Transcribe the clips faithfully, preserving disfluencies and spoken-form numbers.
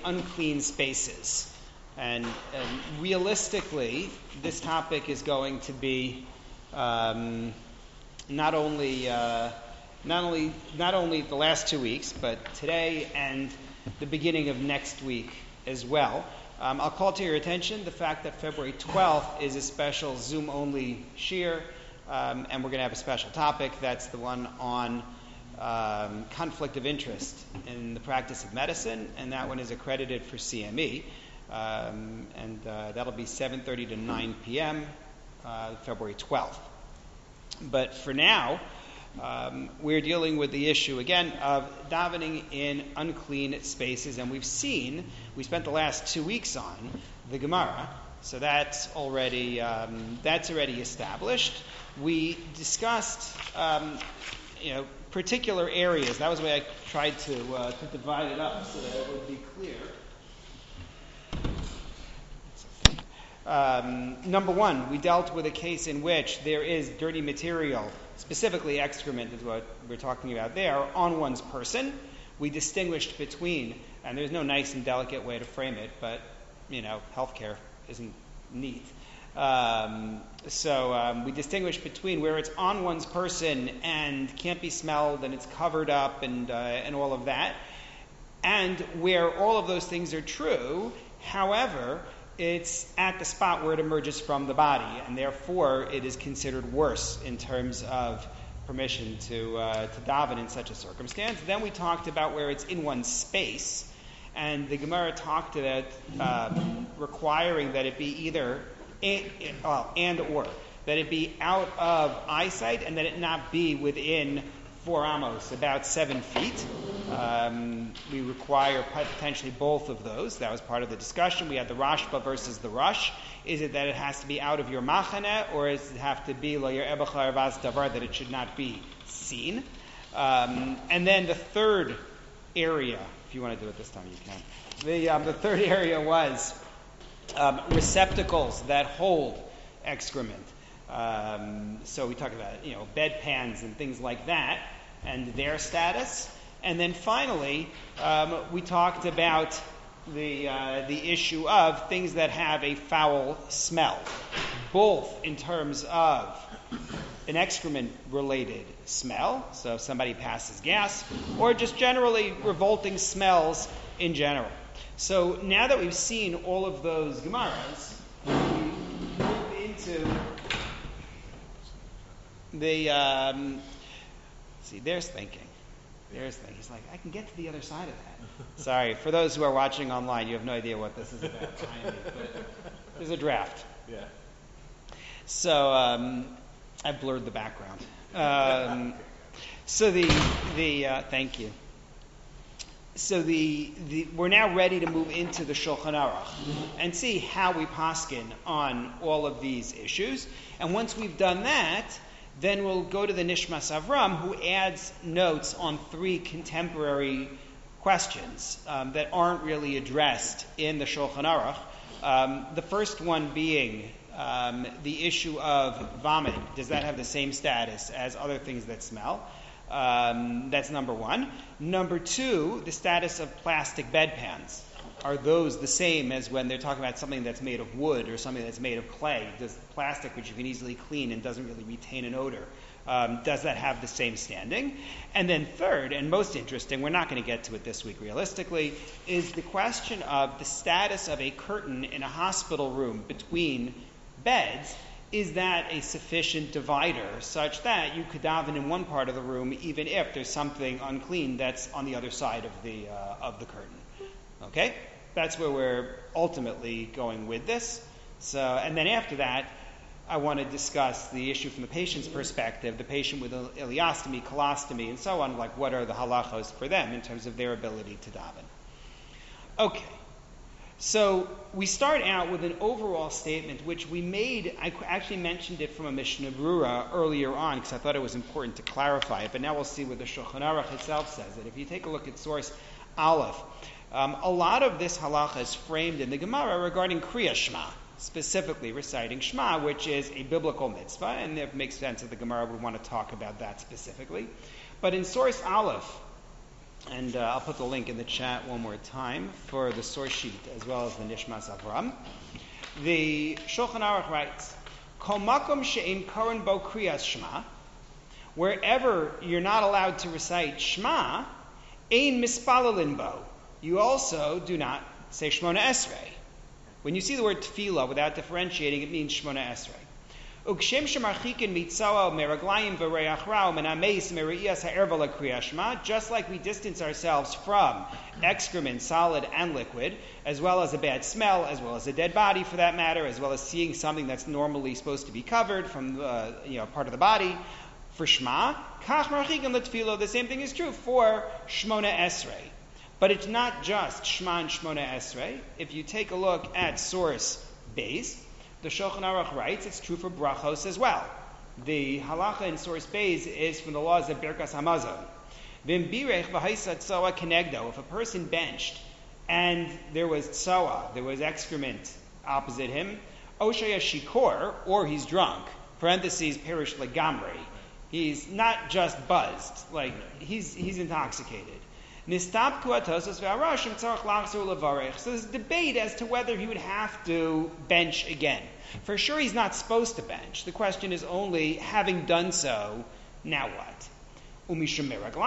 unclean spaces. And, and realistically, this topic is going to be um, not only uh, not only not only the last two weeks, but today and the beginning of next week as well. Um, I'll call to your attention the fact that February twelfth is a special Zoom-only shiur, um, and we're going to have a special topic. That's the one on um, conflict of interest in the practice of medicine, and that one is accredited for C M E. Um, and uh, that'll be seven thirty to nine p.m. Uh, February twelfth. But for now, um, we're dealing with the issue, again, of davening in unclean spaces. And we've seen, we spent the last two weeks on the Gemara, so that's already, um, that's already established. We discussed, um, you know, particular areas. That was the way I tried to, uh, to divide it up so that it would be clear. Um, number one, we dealt with a case in which there is dirty material, specifically excrement is what we're talking about there, on one's person. We distinguished between, and there's no nice and delicate way to frame it, but, you know, healthcare isn't neat. Um, so um, we distinguished between where it's on one's person and can't be smelled and it's covered up and uh, and all of that, and where all of those things are true, however, it's at the spot where it emerges from the body, and therefore it is considered worse in terms of permission to uh, to daven in such a circumstance. Then we talked about where it's in one's space, and the Gemara talked about uh, requiring that it be either and, uh, and or that it be out of eyesight and that it not be within four amos, about seven feet. Um, we require potentially both of those. That was part of the discussion. We had the Rashba versus the Rush. Is it that it has to be out of your machane, or does it have to be lo yer ebachar vaz davar, that it should not be seen? Um, and then the third area, if you want to do it this time, you can. The um, the third area was um, receptacles that hold excrement. Um, so we talked about, you know, bedpans and things like that and their status. And then finally, um, we talked about the uh, the issue of things that have a foul smell, both in terms of an excrement-related smell, so if somebody passes gas, or just generally revolting smells in general. So now that we've seen all of those Gemaras, we move into the, um, see, there's thinking. There's thinking. He's like, I can get to the other side of that. Sorry, for those who are watching online, you have no idea what this is about behind me, but there's a draft. Yeah. So, um, I've blurred the background. Um, so the, the, uh, thank you. So the, the we're now ready to move into the Shulchan Aruch and see how we paskin on all of these issues. And once we've done that, then we'll go to the Nishmas Avram, who adds notes on three contemporary questions um, that aren't really addressed in the Shulchan Aruch. Um, the first one being um, the issue of vomit. Does that have the same status as other things that smell? Um, that's number one. Number two, the status of plastic bedpans. Are those the same as when they're talking about something that's made of wood or something that's made of clay? Does plastic, which you can easily clean and doesn't really retain an odor, um, does that have the same standing? And then third, and most interesting, we're not going to get to it this week realistically, is the question of the status of a curtain in a hospital room between beds. Is that a sufficient divider such that you could daven in one part of the room even if there's something unclean that's on the other side of the uh, of the curtain? Okay? That's where we're ultimately going with this. So, and then after that, I want to discuss the issue from the patient's perspective, the patient with ileostomy, colostomy, and so on, like what are the halachos for them in terms of their ability to daven. Okay. So we start out with an overall statement, which we made, I actually mentioned it from a Mishnah Brura earlier on, because I thought it was important to clarify it, but now we'll see what the Shulchan Aruch itself says. That if you take a look at source Aleph, um, a lot of this halacha is framed in the Gemara regarding Kriya Shema, specifically reciting Shema, which is a biblical mitzvah, and it makes sense that the Gemara would want to talk about that specifically. But in source Aleph, And uh, I'll put the link in the chat one more time for the source sheet as well as the Nishmas Avram. The Shulchan Aruch writes, Kol makom she'ein koren bo kriyas Shema, wherever you're not allowed to recite Shema, ein mispalalin bo, you also do not say Shmona Esrei. When you see the word tefillah without differentiating, it means Shmona Esrei. Ukshem shemarchikin mitzawa meraglayim v'reach rao menameis meriyas ha'erva l'kriyas Shema, just like we distance ourselves from excrement, solid and liquid, as well as a bad smell, as well as a dead body for that matter, as well as seeing something that's normally supposed to be covered from uh, you know part of the body. For Shema, kach marchikin l'tefillah, the same thing is true for Shmona Esrei. But it's not just Shema and Shmona Esrei. If you take a look at source Beis, the Shulchan Aruch writes it's true for brachos as well. The halacha in source Beis is from the laws of Birkas Hamazon. Vim birech v'haisa tzoa kenegdo. If a person benched and there was tzoa, there was excrement opposite him, oshaya shikor, or he's drunk, parentheses perish legamri. He's not just buzzed, like he's he's intoxicated. So there's a debate as to whether he would have to bench again. For sure he's not supposed to bench. The question is only, having done so, now what? And if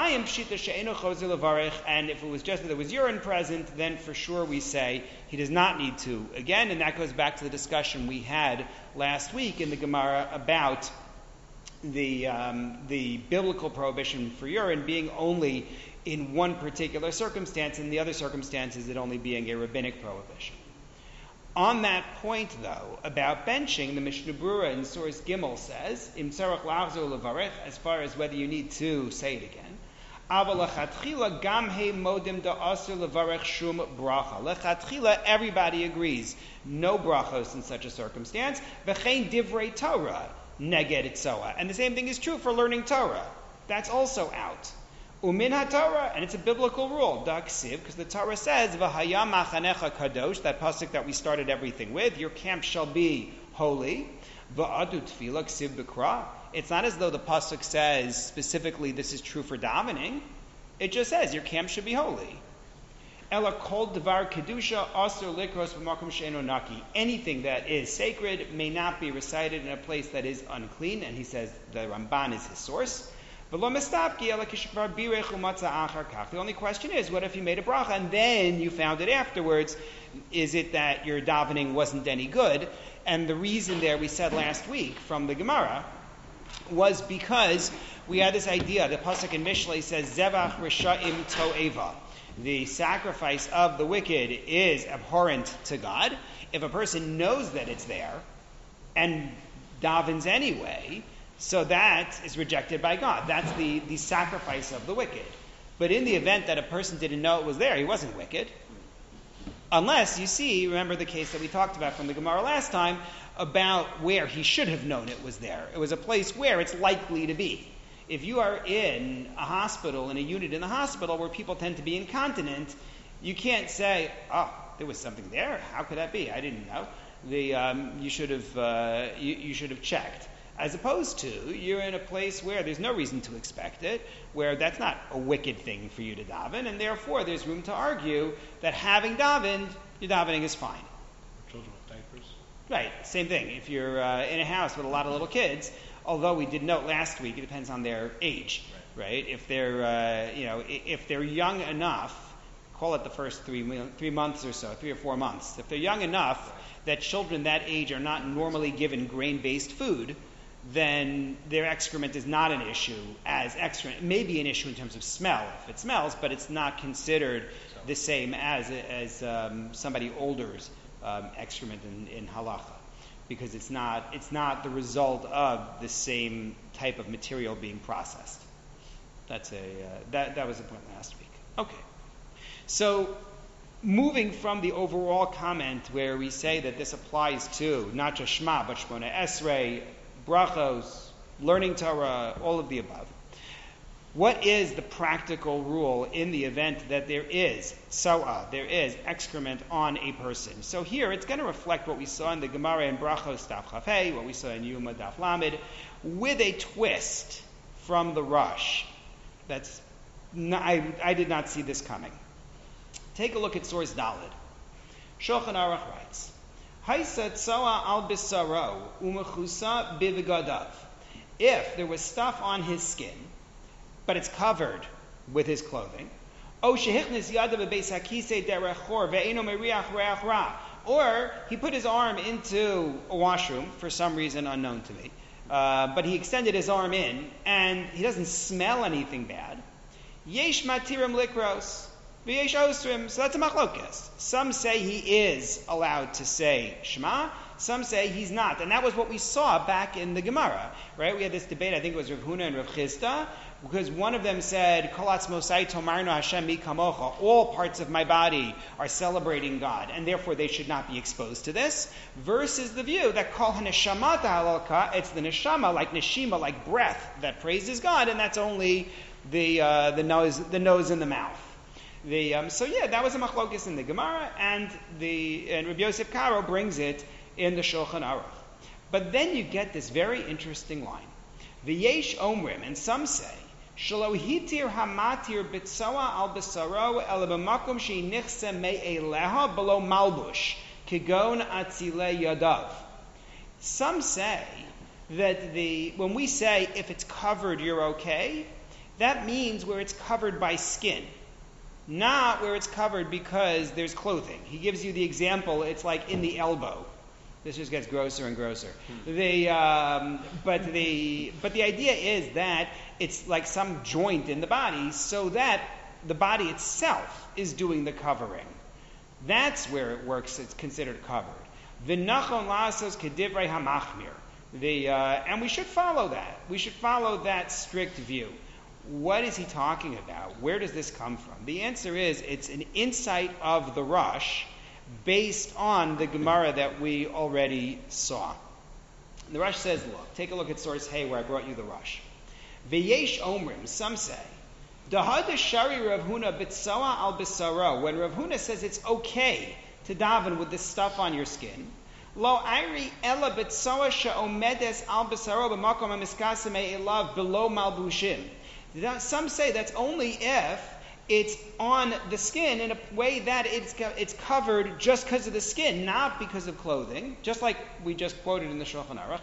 it was just that there was urine present, then for sure we say he does not need to again, and that goes back to the discussion we had last week in the Gemara about the um, the biblical prohibition for urine being only in one particular circumstance, and the other circumstances it only being a rabbinic prohibition. On that point, though, about benching, the Mishnah Brura in Source Gimel says, Im tzarech lachzor levarech, as far as whether you need to say it again. Aval lechatchila gam he modim da'asur levarech shum bracha. Lechatchila, everybody agrees, no brachos in such a circumstance. V'chein divrei Torah neged tzoa. And the same thing is true for learning Torah. That's also out. Umin ha-Torah, and it's a biblical rule, daksiv, because the Torah says, v'hayam machanecha kadosh, that pasuk that we started everything with, your camp shall be holy. V'adu tefillah ksiv b'kra. It's not as though the pasuk says specifically this is true for davening. It just says your camp should be holy. Ela kol devar kedusha asur likros b'makom she'eno naki. Anything that is sacred may not be recited in a place that is unclean, and he says the Ramban is his source. The only question is, what if you made a bracha and then you found it afterwards? Is it that your davening wasn't any good? And the reason there, we said last week from the Gemara, was because we had this idea. The pasuk in Mishlei says, Zevach Risha'im To'eva. The sacrifice of the wicked is abhorrent to God. If a person knows that it's there and davens anyway, so that is rejected by God. That's the, the sacrifice of the wicked. But in the event that a person didn't know it was there, he wasn't wicked. Unless, you see, remember the case that we talked about from the Gemara last time, about where he should have known it was there. It was a place where it's likely to be. If you are in a hospital, in a unit in the hospital where people tend to be incontinent, you can't say, oh, there was something there. How could that be? I didn't know. The, um, you should have uh, you, you should have checked. As opposed to, you're in a place where there's no reason to expect it, where that's not a wicked thing for you to daven, and therefore there's room to argue that having davened, your davening is fine. Children with diapers? Right, same thing. If you're uh, in a house with a lot of little kids, although we did note last week, it depends on their age, right? right? If they're, uh, you know, if they're young enough, call it the first three three months or so, three or four months. If they're young enough that children that age are not normally given grain-based food, then their excrement is not an issue as excrement. It may be an issue in terms of smell if it smells, but it's not considered the same as as um, somebody older's um, excrement in, in halacha, because it's not it's not the result of the same type of material being processed. That's a uh, that that was the point last week. Okay, so moving from the overall comment where we say that this applies to not just Shema but Shmona Esrei, brachos, learning Torah, all of the above. What is the practical rule in the event that there is tzoa, there is excrement on a person? So here it's going to reflect what we saw in the Gemara in Brachos Daf Chaf Hey, what we saw in Yuma Daf Lamed, with a twist from the Rush. That's No, I, I did not see this coming. Take a look at source Daled. Shulchan Aruch writes, Haisa tsoa al bisaro umechusa bivigadav. If there was stuff on his skin, but it's covered with his clothing, O shehichnis yadav bebeis hakise derechor ve'eno meriach reach ra. Or he put his arm into a washroom for some reason unknown to me, uh, but he extended his arm in, and he doesn't smell anything bad. Yesh matirim likros, v'yesh osrim. So that's a machlokes. Some say he is allowed to say Shema. Some say he's not, and that was what we saw back in the Gemara, right? We had this debate. I think it was Rav Huna and Rav Chisda, because one of them said, "Kolatz mosai tomarno Hashem mi kamocha." All parts of my body are celebrating God, and therefore they should not be exposed to this. Versus the view that kol haneshama halalka, it's the neshama, like neshima, like breath, that praises God, and that's only the uh, the nose, the nose and the mouth. The um, so yeah, that was a machlokes in the Gemara, and the and Rabbi Yosef Karo brings it in the Shulchan Aruch. But then you get this very interesting line. V'yesh omrim, and some say, Shelo hitir hamatir bitzoa al besaro el b'makom she'nichse me'eleha below malbush kigon atzile yadav. Some say that the when we say if it's covered you're okay, that means where it's covered by skin, not where it's covered because there's clothing. He gives you the example, it's like in the elbow. This just gets grosser and grosser. The, um, but the but the idea is that it's like some joint in the body, so that the body itself is doing the covering. That's where it works. It's considered covered. V'nachon la'asos kedivrei hamachmir. The uh, and we should follow that. We should follow that strict view. What is he talking about? Where does this come from? The answer is it's an insight of the Rosh, based on the Gemara that we already saw. The Rosh says, look, take a look at source Hay where I brought you the Rosh. V'yesh omrim, some say, Dahad shari Rav Huna bitzoa al bisaro. When Rav Huna says it's okay to daven with this stuff on your skin, lo airi ela bitzoa she'omedes al bisaro b'makom hamiskasem elav below malbushim. Some say that's only if it's on the skin in a way that it's it's covered just because of the skin, not because of clothing, just like we just quoted in the Shulchan Aruch.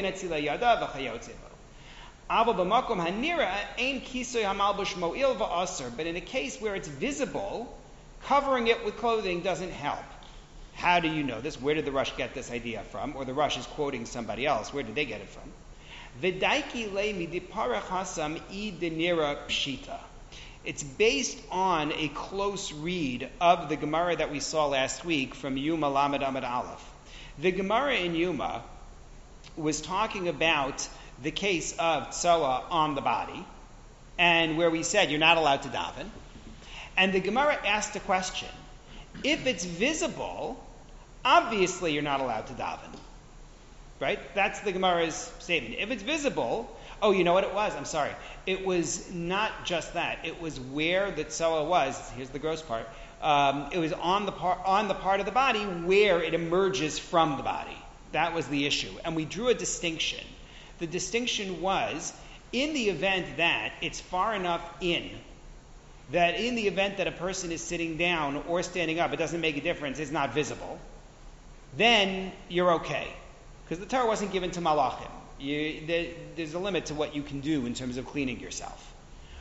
But in a case where it's visible, covering it with clothing doesn't help. How do you know this? Where did the Rosh get this idea from? Or the Rosh is quoting somebody else. Where did they get it from? V'daiki le midipara chasam I denira pshita. It's based on a close read of the Gemara that we saw last week from Yuma Lamed Amud Aleph. The Gemara in Yuma was talking about the case of tzoa on the body, and where we said you're not allowed to daven. And the Gemara asked a question. If it's visible, obviously you're not allowed to daven. Right? That's the Gemara's statement. If it's visible, oh, you know what it was? I'm sorry. It was not just that. It was where the tzoa was. Here's the gross part. Um, it was on the part on the part of the body where it emerges from the body. That was the issue. And we drew a distinction. The distinction was in the event that it's far enough in, that in the event that a person is sitting down or standing up, it doesn't make a difference, it's not visible, then you're okay. Because the Torah wasn't given to malachim. You, there, there's a limit to what you can do in terms of cleaning yourself.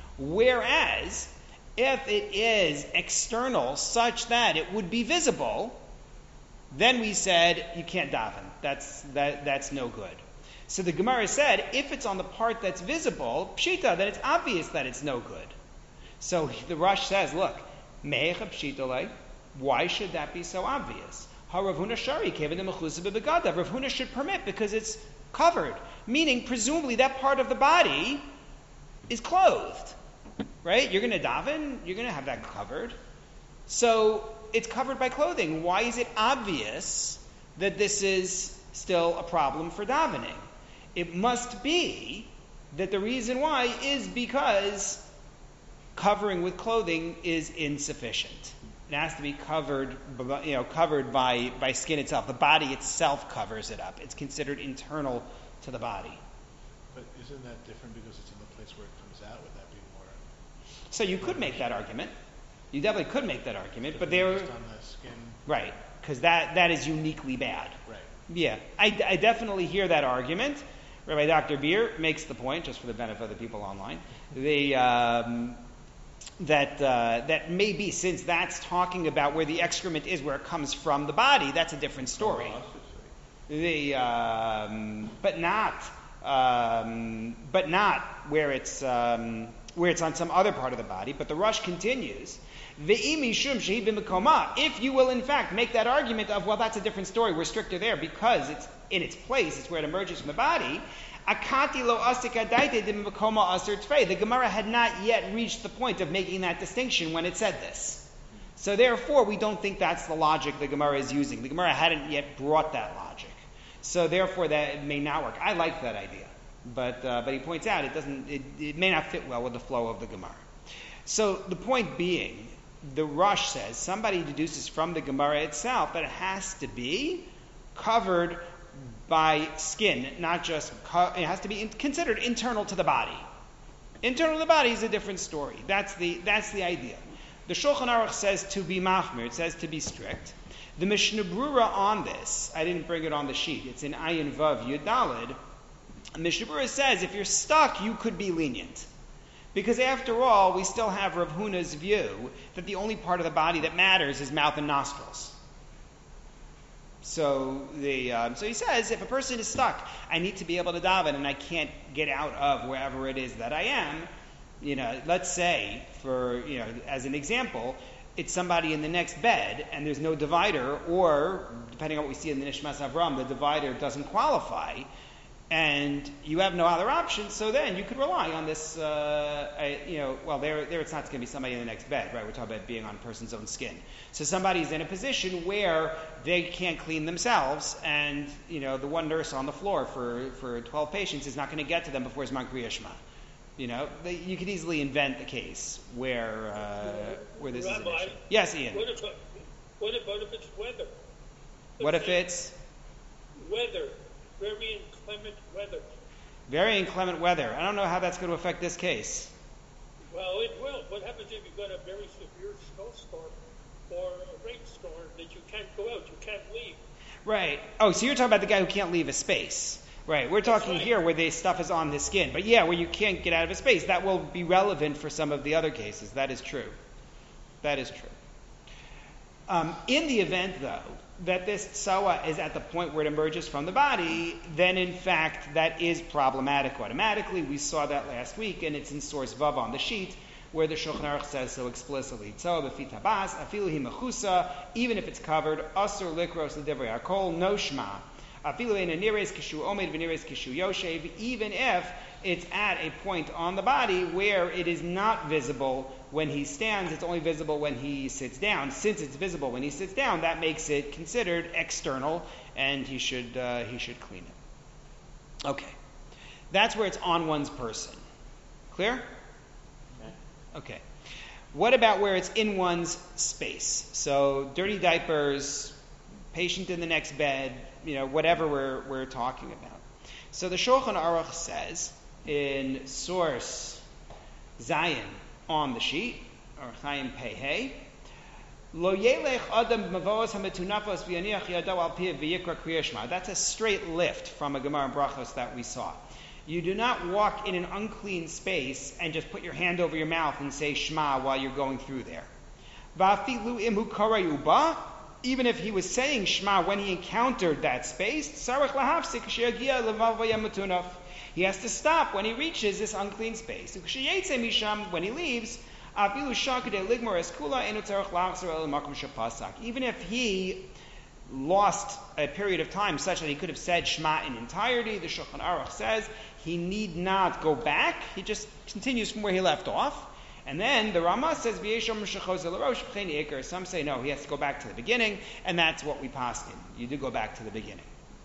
Whereas, if it is external such that it would be visible, then we said you can't daven. That's that, that's no good. So the Gemara said, if it's on the part that's visible, pshita, then it's obvious that it's no good. So the Rosh says, look, me'echa pshita, why should that be so obvious? Ha Rav Huna shari kevin the mechusa b'begadav. Rav Huna should permit because it's covered, meaning presumably that part of the body is clothed, right? You're going to daven, you're going to have that covered. So it's covered by clothing. Why is it obvious that this is still a problem for davening? It must be that the reason why is because covering with clothing is insufficient. It has to be covered, you know, covered by, by skin itself. The body itself covers it up. It's considered internal to the body. But isn't that different because it's in the place where it comes out? Would that be more? So you could make that argument. You definitely could make that argument, but they're Just on the skin. right, because that, that is uniquely bad. Right. Yeah, I, I definitely hear that argument. Rabbi Doctor Beer makes the point, just for the benefit of the people online, the, um, that uh, that maybe since that's talking about where the excrement is, where it comes from the body, that's a different story. The um, but not um, but not where it's um, where it's on some other part of the body. But the Rush continues. If you will in fact make that argument of, well, that's a different story, we're stricter there because it's in its place, it's where it emerges from the body. The Gemara had not yet reached the point of making that distinction when it said this. So therefore, we don't think that's the logic the Gemara is using. The Gemara hadn't yet brought that logic. So therefore, that may not work. I like that idea. But uh, but he points out it doesn't. It, it may not fit well with the flow of the Gemara. So the point being, the Rush says somebody deduces from the Gemara itself that it has to be covered by skin, not just co- it has to be in, considered internal to the body. Internal to the body is a different story. That's the that's the idea. The Shulchan Aruch says to be machmir. It says to be strict. The Mishnah Brura on this, I didn't bring it on the sheet. It's in Ayin Vav Yud Daled. Mishnah Brura says if you're stuck, you could be lenient. Because after all, we still have Rav Huna's view that the only part of the body that matters is mouth and nostrils. So the um, so he says, if a person is stuck, I need to be able to daven, and I can't get out of wherever it is that I am. You know, let's say, for you know, as an example, it's somebody in the next bed, and there's no divider, or depending on what we see in the Nishmas Avram, the divider doesn't qualify. And you have no other option, so then you could rely on this, uh, I, you know, well, there, there it's not going to be somebody in the next bed, right? We're talking about being on a person's own skin. So somebody's in a position where they can't clean themselves, and, you know, the one nurse on the floor for, for twelve patients is not going to get to them before Zman Kriya Shema. You know, they, you could easily invent the case where, uh, where this Rabbi, is an issue. Yes, Ian. What if, what if, what if it's weather? What if it's? Weather. Very inclement weather. Very inclement weather. I don't know how that's going to affect this case. Well, it will. What happens if you've got a very severe snowstorm or a rainstorm that you can't go out, you can't leave? Right. Oh, so you're talking about the guy who can't leave a space. Right. We're talking right. here where the stuff is on his skin. But yeah, where you can't get out of a space. That will be relevant for some of the other cases. That is true. That is true. Um, in the event, though, that this tsawa is at the point where it emerges from the body, then in fact that is problematic automatically. We saw that last week, and it's in source Vav on the sheet, where the Shulchan Aruch says so explicitly. Tsawa b'fi tabas, afilu hi mechusa, even if it's covered, asur likros l'divrei hakol, no shma. Afilu ein nires kishu omed v'nires kishu yoshev, even if it's at a point on the body where it is not visible when he stands, it's only visible when he sits down. Since it's visible when he sits down, that makes it considered external, and he should uh, he should clean it. Okay. That's where it's on one's person. Clear? Okay. Okay. What about where it's in one's space? So dirty diapers, patient in the next bed, you know, whatever we're we're talking about. So the Shulchan Aruch says in source Zion on the sheet, or Chaim Pei Lo yelech adam mavos hametunafos v'yaniach yadav al piv v'yikra kriya shema. That's a straight lift from a Gemara in Brachos that we saw. You do not walk in an unclean space and just put your hand over your mouth and say Shema while you're going through there. Va'afilu imhu karayuba. Even if he was saying Shema when he encountered that space, sarach lahafsik sheyagia levav v'yamutunaf. He has to stop when he reaches this unclean space. When he leaves, even if he lost a period of time such that he could have said Shema in entirety, the Shulchan Aruch says he need not go back. He just continues from where he left off. And then the Rama says, some say no, he has to go back to the beginning, and that's what we passed in. You do go back to the beginning.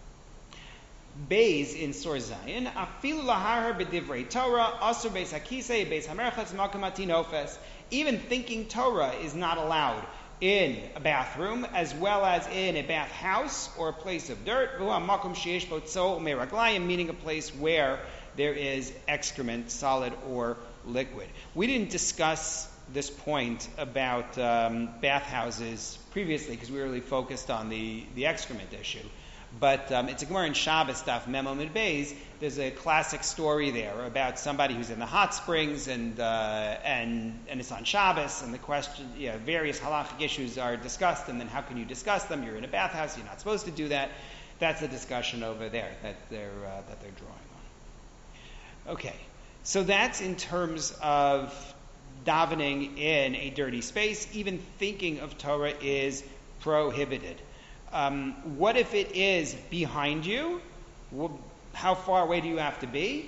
Beis in Sor Zayin, afilu lahar b'divrei Torah, asur beis hakisei, beis hamerchatz makom atinofes. Even thinking Torah is not allowed in a bathroom, as well as in a bathhouse or a place of dirt. V'hu makom sheyesh bo tzo u'meraglayim, meaning a place where there is excrement, solid or liquid. We didn't discuss this point about um, bathhouses previously because we were really focused on the, the excrement issue. But um, it's a Gemara in Shabbos stuff, Memo Mid Beis. There's a classic story there about somebody who's in the hot springs, and uh, and and it's on Shabbos, and the question, you know, various halachic issues are discussed, and then how can you discuss them? You're in a bathhouse, you're not supposed to do that. That's a discussion over there that they're uh, that they're drawing on. Okay, so that's in terms of davening in a dirty space. Even thinking of Torah is prohibited. Um, what if it is behind you? Well, how far away do you have to be?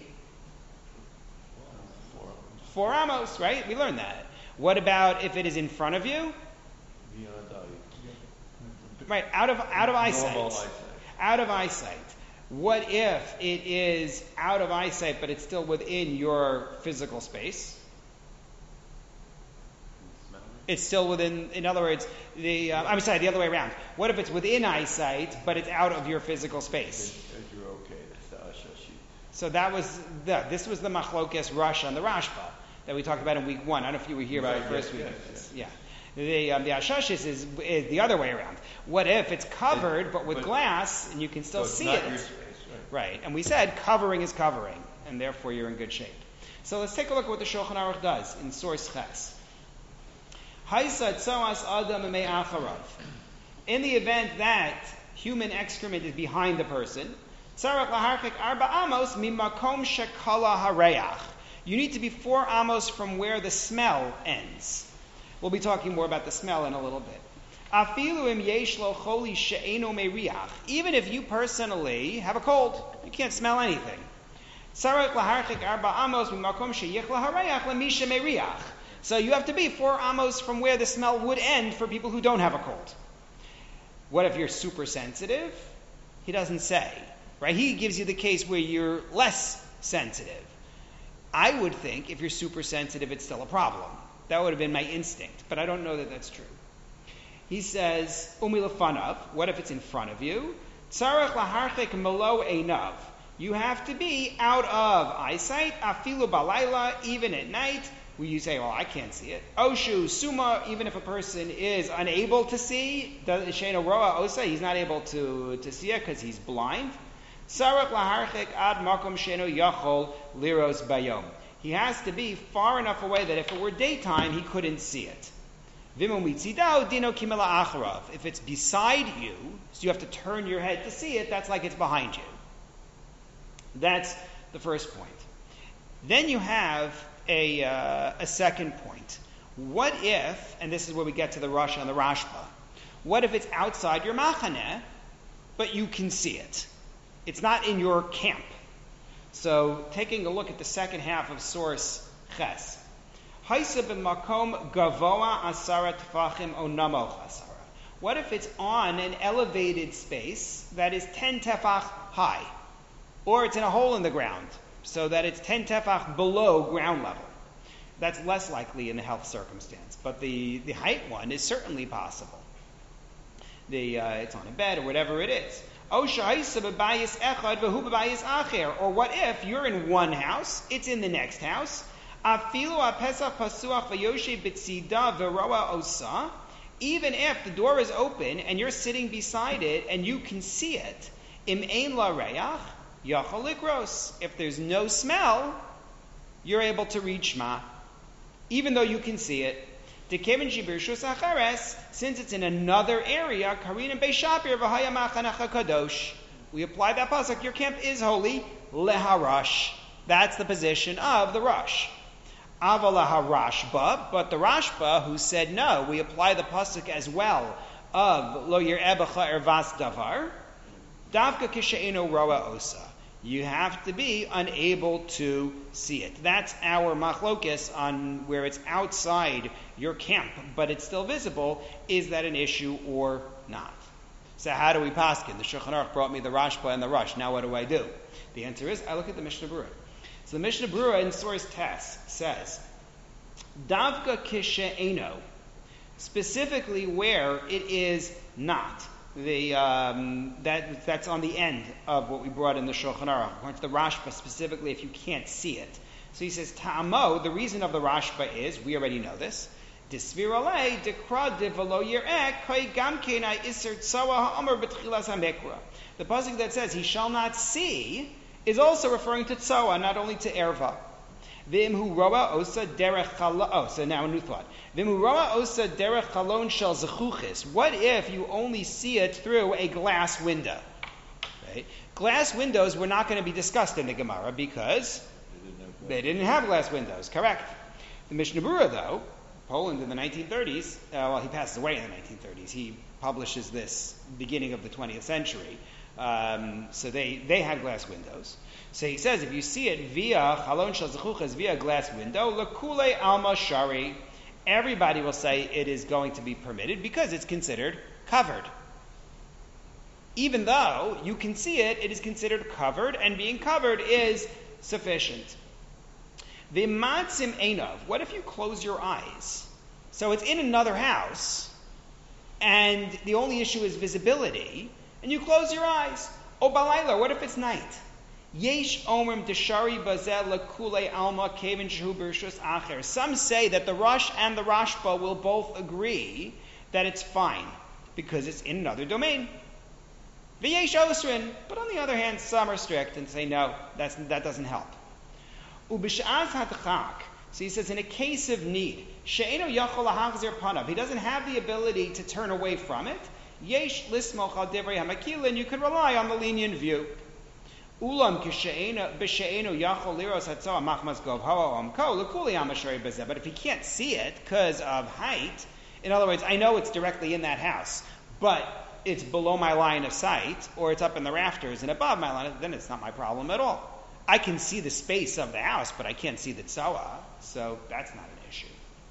Four amos, right? We learned that. What about if it is in front of you? Right, out of out of eyesight. eyesight. Out of eyesight. What if it is out of eyesight, but it's still within your physical space? It's still within, in other words, the, uh, I'm sorry, the other way around. What if it's within eyesight, but it's out of your physical space? You're okay. That's the Ashashi. So that was, the, this was the Machlokes Rush on the Rashba that we talked about in week one. I don't know if you were here Right, for the first yes, week. yes, Yeah. The, um, the Ashashis is, is the other way around. What if it's covered, It- but with but- glass, and you can still So it's see not it? your space, right? Right. And we said covering is covering, and therefore you're in good shape. So let's take a look at what the Shulchan Aruch does in Source Ches. In the event that human excrement is behind the person, you need to be four amos from where the smell ends. We'll be talking more about the smell in a little bit. Even if you personally have a cold, you can't smell anything. So you have to be four amos from where the smell would end for people who don't have a cold. What if you're super sensitive? He doesn't say. Right? He gives you the case where you're less sensitive. I would think if you're super sensitive, it's still a problem. That would have been my instinct, but I don't know that that's true. He says, Umi lefanav, what if it's in front of you? Tzarech laharchek malo einav. You have to be out of eyesight, afilu balayla, even at night. Where you say, well, I can't see it. Oshu, suma, even if a person is unable to see, sheno roa osa, he's not able to, to see it because he's blind. Sarach laharchek ad makom sheno yachol liros bayom. He has to be far enough away that if it were daytime, he couldn't see it. Vimu mitzidao dino kimela acharav. If it's beside you, so you have to turn your head to see it, that's like it's behind you. That's the first point. Then you have a, uh, a second point. What if, and this is where we get to the Rosh and the Rashba, what if it's outside your machaneh, but you can see it? It's not in your camp. So taking a look at the second half of source Ches. Haisa b'makom gavoa asara tefachim onamoch asara. What if it's on an elevated space that is ten tefach high? Or it's in a hole in the ground, so that it's ten tefach below ground level. That's less likely in the health circumstance, but the, the height one is certainly possible. The uh, it's on a bed or whatever it is. Or what if you're in one house, it's in the next house? Even if the door is open and you're sitting beside it and you can see it, if there's no smell, you're able to read Shema, even though you can see it. Since it's in another area, we apply that pasuk. Your camp is holy, leharash. That's the position of the rush. Avala harashba, but the Rashba who said no, we apply the pasuk as well of lo yir'ebecha ervas davar. Davka kisheino roa osa. You have to be unable to see it. That's our machlokes on where it's outside your camp, but it's still visible. Is that an issue or not? So how do we paskin? The Shulchan Aruch brought me the Rashba and the Rush. Now what do I do? The answer is I look at the Mishnah Berurah. So the Mishnah Berurah in Source Tes says, Davka kishe'eno, specifically where it is not. The um, that that's on the end of what we brought in the Shulchan Aruch. According to the Rashba, specifically, if you can't see it. So he says, Ta'amo, the reason of the Rashba is, we already know this, Disvirale, dekra divalo yireh, koi gamkenai iser tsawa ha'amar b'tchilas ha'mekra. The pasuk that says, he shall not see, is also referring to tsawa, not only to erva. V'imhu roa osa derech chalon, oh, so now a new thought. V'imhu roa osa derech chalon shel zechuchis. What if you only see it through a glass window? Right? Glass windows were not going to be discussed in the Gemara because they didn't have glass windows, correct. The Mishnah Berurah, though, Poland in the nineteen thirties, uh, well, he passes away in the nineteen thirties. He publishes this beginning of the twentieth century. Um, so they, they had glass windows. So he says, if you see it via chalon shel zechuchas, via a glass window, lekule alma shari, everybody will say it is going to be permitted because it's considered covered. Even though you can see it, it is considered covered, and being covered is sufficient. V'matzim einov. What if you close your eyes? So it's in another house, and the only issue is visibility, and you close your eyes. O balayla, what if it's night? Yesh omrim deshari bazel lekule alma kevin shehu b'rishus acher. Some say that the Rosh and the Rashba will both agree that it's fine because it's in another domain. V'yesh osrin, but on the other hand, some are strict and say no, that's, that doesn't help. Ubish'az hatachak. So he says, in a case of need, she'eno yachol lahachzir panav, he doesn't have the ability to turn away from it. Yesh lismoch al divrei hamakila, and you can rely on the lenient view. Ulam b'she'eno yachol liros hatzoa machmas gov ha'o amko lekuli amashari bezeh. But if he can't see it because of height, in other words, I know it's directly in that house, but it's below my line of sight, or it's up in the rafters and above my line, then it's not my problem at all. I can see the space of the house, but I can't see the tzoa, so that's not an issue.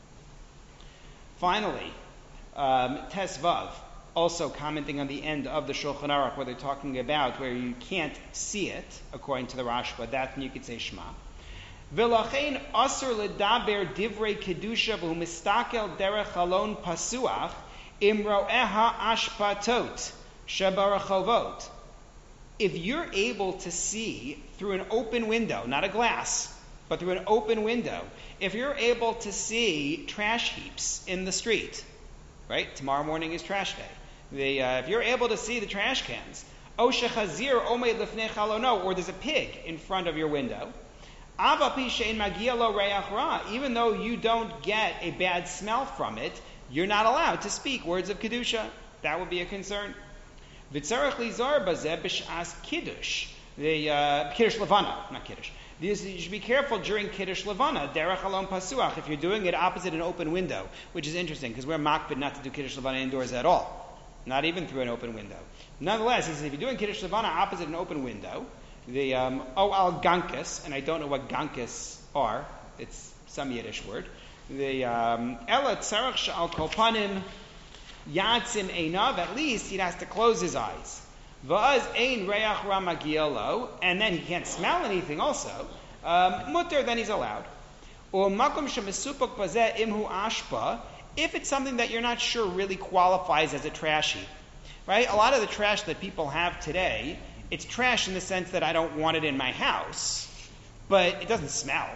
Finally, um, Tesvav, also commenting on the end of the Shulchan Aruch, where they're talking about where you can't see it, according to the Rashba, that you could say Shema. V'lachein asur ledaber divrei kedusha v'hu mistakel derech halon pasuach imro'eha ashpatot shebarachovot. If you're able to see through an open window, not a glass, but through an open window, if you're able to see trash heaps in the street, right? Tomorrow morning is trash day. The, uh, if you're able to see the trash cans, o shechazir omed lifnei chalono, or there's a pig in front of your window, ava pi she'en magia lo reach ra, even though you don't get a bad smell from it, you're not allowed to speak words of kedusha. That would be a concern. V'tzarech lizar bazeh b'sh'as kiddush, the uh, kiddush levana, not kiddush. You should be careful during kiddush levana, derech halon pasuach, if you're doing it opposite an open window, which is interesting because we're makbid not to do kiddush levana indoors at all, not even through an open window. Nonetheless, he says if you're doing kiddush levana opposite an open window, the um, o al gankas, and I don't know what gankas are, it's some Yiddish word. The ela tzarech she'al kolpanim yatzim einav, at least he has to close his eyes. Va'az ein reach ra magielo, and then he can't smell anything also. Um, mutter, then he's allowed. Or makom shemisupok bazeh imhu ashpa, if it's something that you're not sure really qualifies as a trash heap. Right? A lot of the trash that people have today, it's trash in the sense that I don't want it in my house, but it doesn't smell.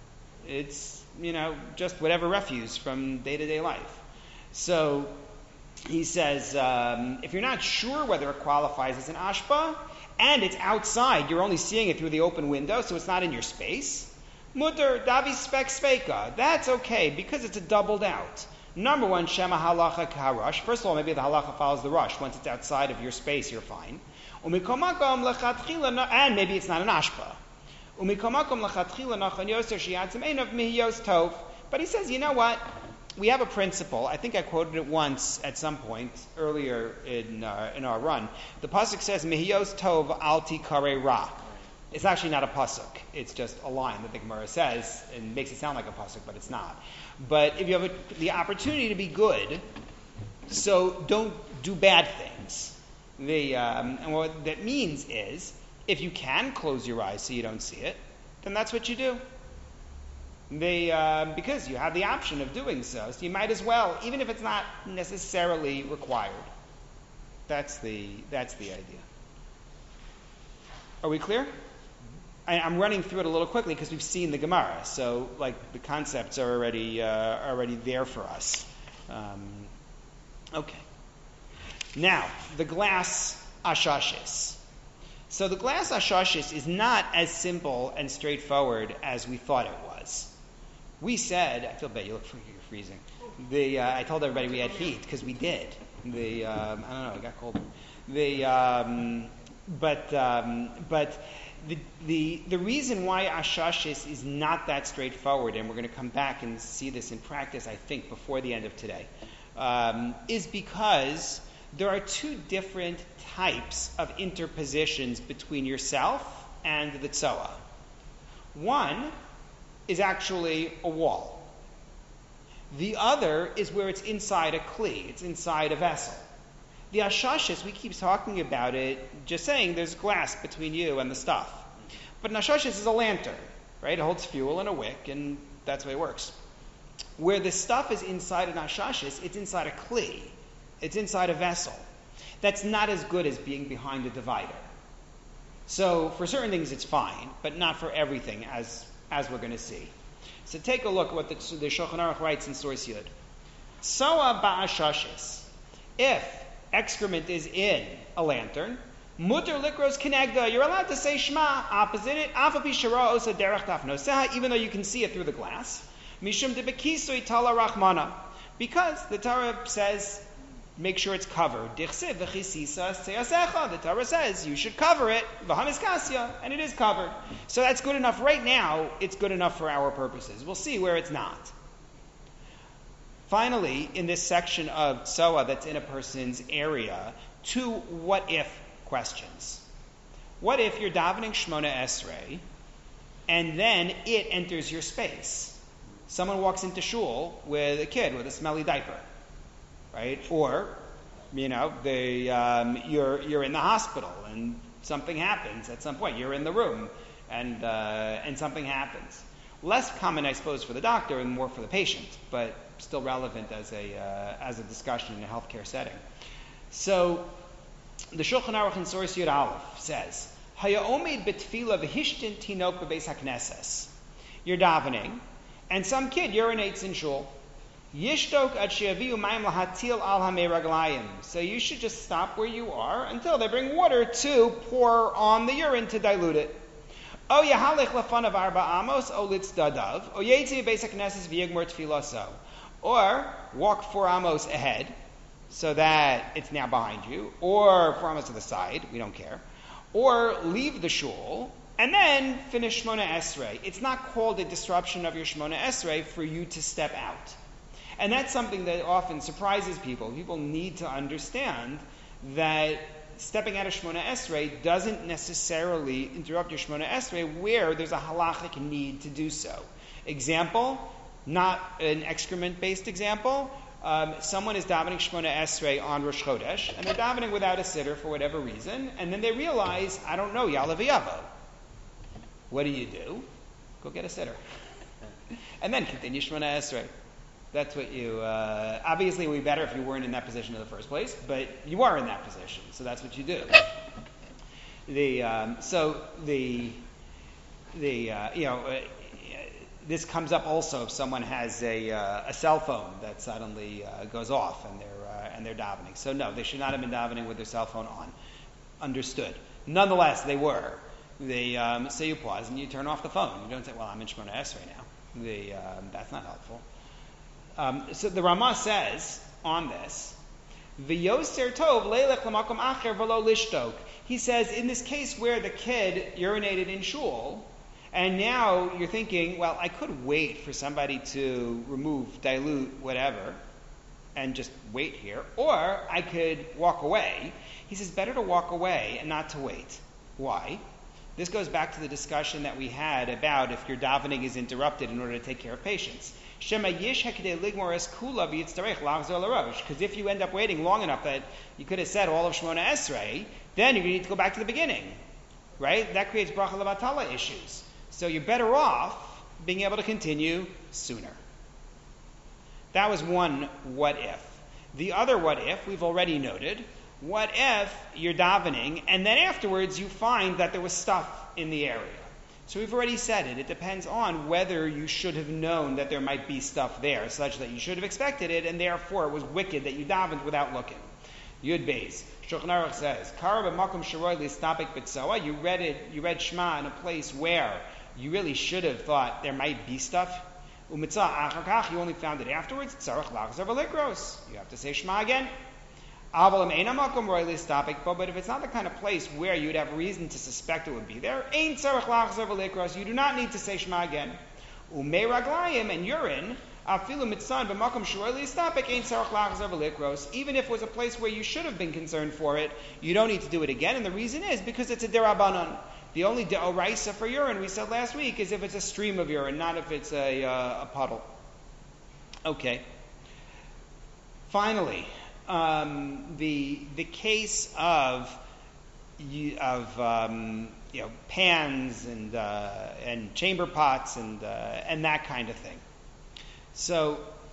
It's, you know, just whatever refuse from day-to-day life. So he says, um, if you're not sure whether it qualifies as an ashpa, and it's outside, you're only seeing it through the open window, so it's not in your space, mutter davi spek speka, that's okay, because it's a doubled out. Number one, shema halacha karush. First of all, maybe the halacha follows the rush. Once it's outside of your space, you're fine. And maybe it's not an ashpa. But he says, you know what? We have a principle. I think I quoted it once at some point earlier in uh, in our run. The pasuk says, "Mehiyos tov alti kare ra." It's actually not a pasuk. It's just a line that the Gemara says and makes it sound like a pasuk, but it's not. But if you have a, the opportunity to be good, so don't do bad things. The um, and what that means is, if you can close your eyes so you don't see it, then that's what you do. They, uh, because you have the option of doing so, so you might as well, even if it's not necessarily required. That's the that's the idea. Are we clear? I, I'm running through it a little quickly because we've seen the Gemara, so like the concepts are already uh, already there for us. Um, okay. Now the glass ashashis. So the glass ashashis is not as simple and straightforward as we thought it was. We said, I feel bad. You look you're freezing. The uh, I told everybody we had heat because we did. The um, I don't know. It got cold. The um, but um, but the the the reason why ashashis is not that straightforward, and we're going to come back and see this in practice, I think, before the end of today, um, is because there are two different types of interpositions between yourself and the tzoa. One is actually a wall. The other is where it's inside a kli, it's inside a vessel. The ashashis, we keep talking about it, just saying there's glass between you and the stuff. But an ashashis is a lantern, right? It holds fuel and a wick, and that's the way it works. Where the stuff is inside an ashashis, it's inside a kli. It's inside a vessel. That's not as good as being behind a divider. So for certain things it's fine, but not for everything, as as we're going to see. So take a look at what the, the Shulchan Aruch writes in Source Yud. Soa ba'ashashis. If excrement is in a lantern, muter likros kenegda, you're allowed to say shema opposite it, afapi shara osa derech tafnoseha, even though you can see it through the glass. Mishum debekisui tala rachmana. Because the Torah says, make sure it's covered. The Torah says you should cover it, and it is covered. So that's good enough. Right now, it's good enough for our purposes. We'll see where it's not. Finally, in this section of tzoa that's in a person's area, two what-if questions. What if you're davening Shmona Esrei, and then it enters your space? Someone walks into shul with a kid with a smelly diaper. Right? Or, you know, they, um, you're you're in the hospital and something happens at some point. You're in the room and uh, and something happens. Less common, I suppose, for the doctor and more for the patient, but still relevant as a uh, as a discussion in a healthcare setting. So, the Shulchan Aruch in Source Yud Aleph says, "Haya omed betfila v'hishtin tinok b'beis hakneses." You're davening, and some kid urinates in shul. Yishtok ad she'aviu mayim lahatil al hamei raglayim. So you should just stop where you are until they bring water to pour on the urine to dilute it. O yahalech lefanav arba amos o litzdadav o yetzi beis hakneses v'yigmor tfilaso. Or walk four amos ahead so that it's now behind you, or four amos to the side, we don't care. Or leave the shul and then finish Shmona Esrei. It's not called a disruption of your Shmona Esrei for you to step out. And that's something that often surprises people. People need to understand that stepping out of Shmona Esrei doesn't necessarily interrupt your Shmona Esrei where there's a halachic need to do so. Example, not an excrement-based example. Um, someone is davening Shmona Esrei on Rosh Chodesh, and they're davening without a sitter for whatever reason, and then they realize, I don't know, Ya'aleh v'yavo. What do you do? Go get a sitter. And then continue Shmona Esrei. That's what you, uh, obviously it would be better if you weren't in that position in the first place, but you are in that position, so that's what you do. The, um, so the, the, uh, you know, uh, this comes up also if someone has a, uh, a cell phone that suddenly uh, goes off and they're, uh, and they're davening. So no, they should not have been davening with their cell phone on. Understood. Nonetheless, they were. They, um, so you pause and you turn off the phone. You don't say, well, I'm in Shmona Esrei now. The, um, that's not helpful. Um, so the Ramah says on this, V'yoser tov leilech l'makom acher v'lo lishtok. He says in this case where the kid urinated in shul, and now you're thinking, well, I could wait for somebody to remove, dilute, whatever, and just wait here, or I could walk away. He says better to walk away and not to wait. Why? This goes back to the discussion that we had about if your davening is interrupted in order to take care of patients. Because if you end up waiting long enough that you could have said all of Shmona Esrei, then you're going to need to go back to the beginning. Right? That creates bracha levatala issues. So you're better off being able to continue sooner. That was one what if. The other what if, we've already noted. What if you're davening and then afterwards you find that there was stuff in the area? So we've already said it. It depends on whether you should have known that there might be stuff there, such that you should have expected it, and therefore it was wicked that you davened without looking. Yud Beis. Shulchan Aruch says, "Kara b'makom sharoi listapik b'tzoa." You read it. You read Shema in a place where you really should have thought there might be stuff. Umitzah achar kach. You only found it afterwards. Tzarich lachzor v'likros. You have to say Shema again. Avalim eina makom roi listapik. But if it's not the kind of place where you'd have reason to suspect it would be there, ein tzarich lachzor v'likros. You do not need to say Shema again. Umei raglayim, and urine. Afilu mitzan b'makom shorei listapik ein tzarich lachzor v'likros. Even if it was a place where you should have been concerned for it, you don't need to do it again. And the reason is because it's a derabanan. The only deoraisa for urine, we said last week, is if it's a stream of urine, not if it's a, uh, a puddle. Okay. Finally, um, the the case of of um, you know pans and uh, and chamber pots and uh, and that kind of thing. So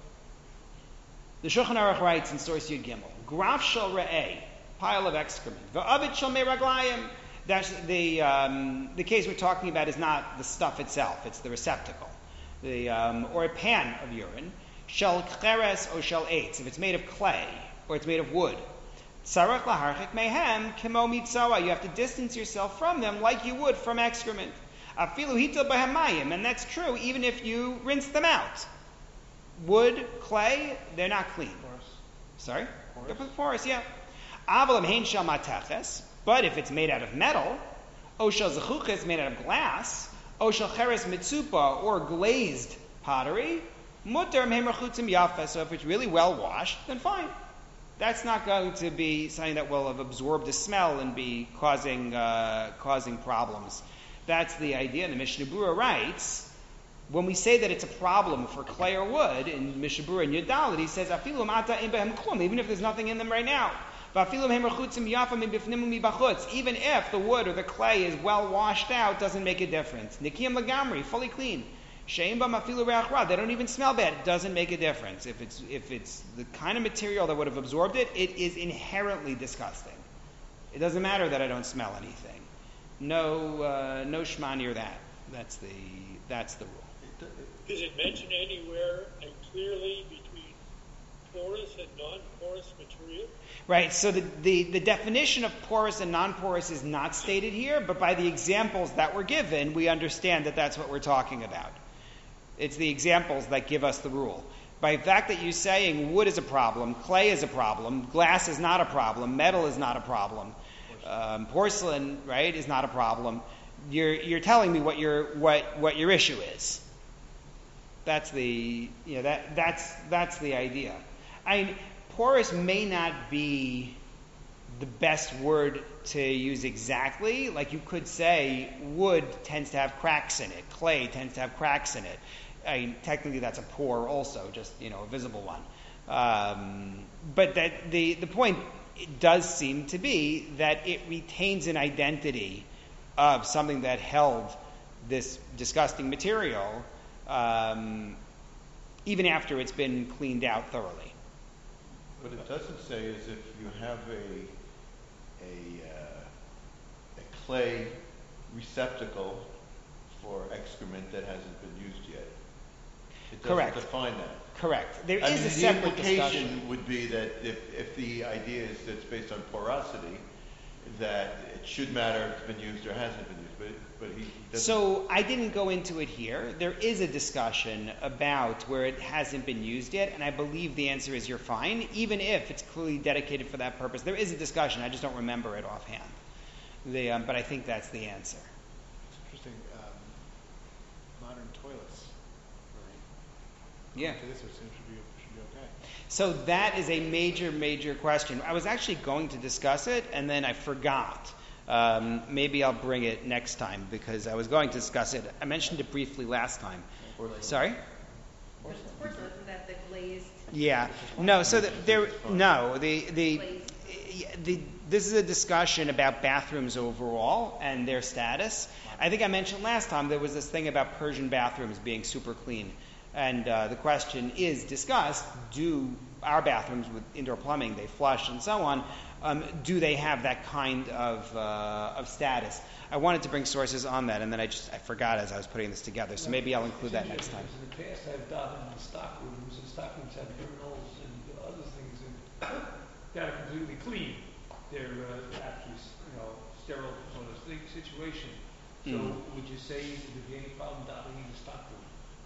the Shulchan Aruch writes in Source Yud Gimel, Graf shel re'eh, pile of excrement, v'avid shel mei raglayim. That's the um, the case we're talking about is not the stuff itself; it's the receptacle, the um, or a pan of urine. Shel cheres or shel eitz, if it's made of clay or it's made of wood. Tzarech laharchik mehem kemo mitzawa. You have to distance yourself from them like you would from excrement. Afilu hitel behem mayim, and that's true even if you rinse them out. Wood, clay, they're not clean. Porous. Sorry, Porous? they're porous, yeah. Avalim hein shel mateches. But if it's made out of metal, oshel zechuches made out of glass, oshel cheres mitzupa or glazed pottery, mutter mehem rechutzim yafa. So if it's really well washed, then fine. That's not going to be something that will have absorbed the smell and be causing uh, causing problems. That's the idea. And the Mishnah Berurah writes, when we say that it's a problem for clay or wood, in Mishnah Berurah and Yud Dalet, he says, afilu mata im behem klum, even if there's nothing in them right now. Even if the wood or the clay is well washed out, doesn't make a difference. Nikiyam lagamri, fully clean. Shein ba mafilu reach ra, they don't even smell bad. It doesn't make a difference. If it's if it's the kind of material that would have absorbed it, it is inherently disgusting. It doesn't matter that I don't smell anything. No, uh, no shma near that. That's the that's the rule. Is it mentioned anywhere and clearly between porous and non-porous material? Right, so the, the, the definition of porous and non-porous is not stated here, but by the examples that were given, we understand that that's what we're talking about. It's the examples that give us the rule. By the fact that you're saying wood is a problem, clay is a problem, glass is not a problem, metal is not a problem, um, porcelain, right, is not a problem, you're you're telling me what your what what your issue is. That's the you know that that's that's the idea. I mean, porous may not be the best word to use exactly. Like you could say wood tends to have cracks in it. Clay tends to have cracks in it. I mean, technically that's a pore also, just, you know, a visible one. Um, but that the, the point it does seem to be that it retains an identity of something that held this disgusting material um, even after it's been cleaned out thoroughly. What it doesn't say is if you have a a, uh, a clay receptacle for excrement that hasn't been used yet. It doesn't Correct. define that. Correct. There I is mean, a separate the implication discussion. would be that if, if the idea is that it's based on porosity, that it should matter if it's been used or hasn't been used. But but he doesn't. So I didn't go into it here. There is a discussion about where it hasn't been used yet, and I believe the answer is you're fine, even if it's clearly dedicated for that purpose. There is a discussion. I just don't remember it offhand. The, um, but I think that's the answer. It's interesting. Um, modern toilets. Right? Yeah. To this, it seems to be should be okay. So that is a major, major question. I was actually going to discuss it, and then I forgot. Um, maybe I'll bring it next time, because I was going to discuss it. I mentioned it briefly last time. Sorry? Porcelain, isn't that the glazed? Yeah. No, so the, there, no, the, the, the, this is a discussion about bathrooms overall and their status. I think I mentioned last time there was this thing about Persian bathrooms being super clean. And uh, the question is discussed, do our bathrooms with indoor plumbing, they flush and so on, Um, do they have that kind of uh, of status? I wanted to bring sources on that, and then I just I forgot as I was putting this together. So maybe I'll include that next time. In the past, I've done in stock rooms, and stock rooms have urinals and other things and that are completely clean. They're uh, actually, you know, sterile sort of thing, situation. So, Mm. would you say there would be any problem diving in the stock room?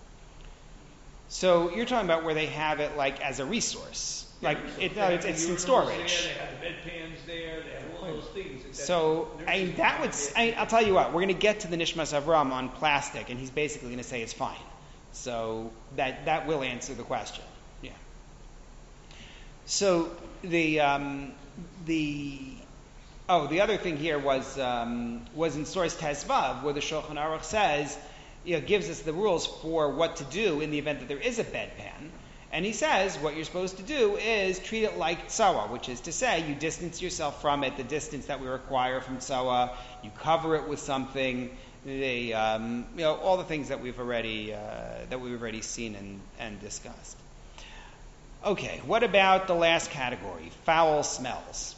So you're talking about where they have it like as a resource, like it, no, it's, it's in storage. There, they have the bedpans there, they have all those things. That So I, nurses that would would, have I, I'll tell you what, we're going to get to the Nishmas Avram on plastic, and he's basically going to say it's fine. So that that will answer the question. Yeah. So the um, the oh the other thing here was um, was in source Tezvav, where the Shulchan Aruch says, you know, gives us the rules for what to do in the event that there is a bedpan. And he says what you're supposed to do is treat it like tsawa, which is to say you distance yourself from it, the distance that we require from tsawa, you cover it with something, the, um, you know, all the things that we've already, uh, that we've already seen and, and discussed. Okay, what about the last category, foul smells?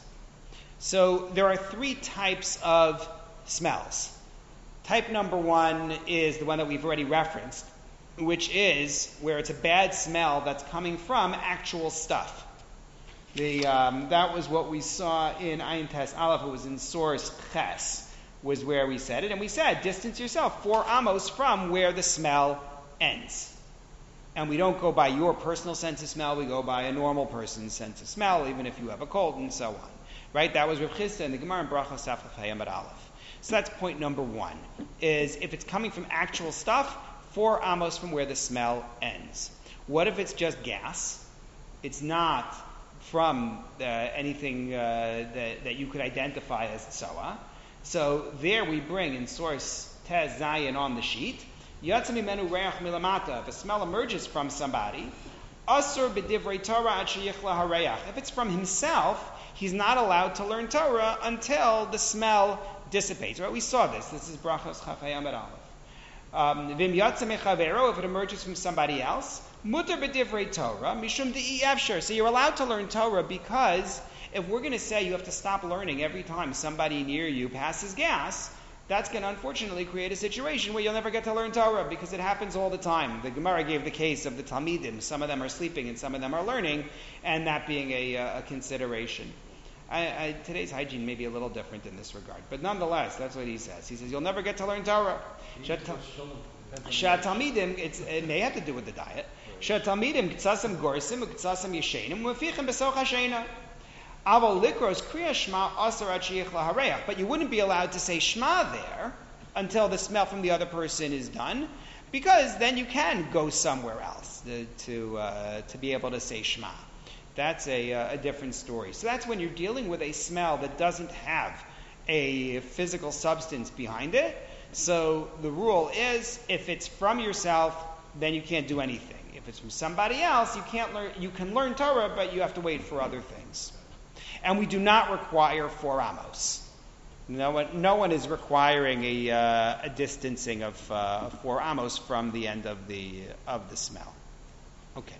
So there are three types of smells. Type number one is the one that we've already referenced, which is where it's a bad smell that's coming from actual stuff. The um, that was what we saw in Ayin Tes Aleph. It was in source Ches, was where we said it, and we said distance yourself four amos from where the smell ends. And we don't go by your personal sense of smell; we go by a normal person's sense of smell, even if you have a cold and so on. Right? That was Rav Chisda in the Gemara in Brachos Daf Chayim Amud Aleph. So that's point number one, is if it's coming from actual stuff, four amos from where the smell ends. What if it's just gas? It's not from uh, anything uh, that, that you could identify as tsoa. So there we bring in source Tez Zayin on the sheet, Yatsa mimenu reach milamata. If a smell emerges from somebody, asur b'divrei Torah ad sheyichla hareach. If it's from himself, he's not allowed to learn Torah until the smell dissipates. Right? We saw this. This is Brachos Chafayim at Aleph. Vim yatsa mechavero. If it emerges from somebody else, mutar b'divrei Torah mishum de'i efshar. So you're allowed to learn Torah because if we're going to say you have to stop learning every time somebody near you passes gas, that's going to unfortunately create a situation where you'll never get to learn Torah because it happens all the time. The Gemara gave the case of the Talmidim. Some of them are sleeping and some of them are learning, and that being a, a consideration. I, I, today's hygiene may be a little different in this regard, but nonetheless, that's what he says. He says you'll never get to learn Torah. Shat Talmidim, it may have to do with the diet. Shat Talmidim k'tzasam gorsim k'tzasam yeshenim u'afichem b'soch hashena. Aval likros kriya shma asar ad sheyichla hareach. But you wouldn't be allowed to say shma there until the smell from the other person is done, because then you can go somewhere else to to, uh, to be able to say shma. That's a, uh, a different story. So that's when you're dealing with a smell that doesn't have a physical substance behind it. So the rule is, if it's from yourself, then you can't do anything. If it's from somebody else, you can't learn. You can learn Torah, but you have to wait for other things. And we do not require four amos. No one, no one is requiring a, uh, a distancing of uh, four amos from the end of the of the smell. Okay.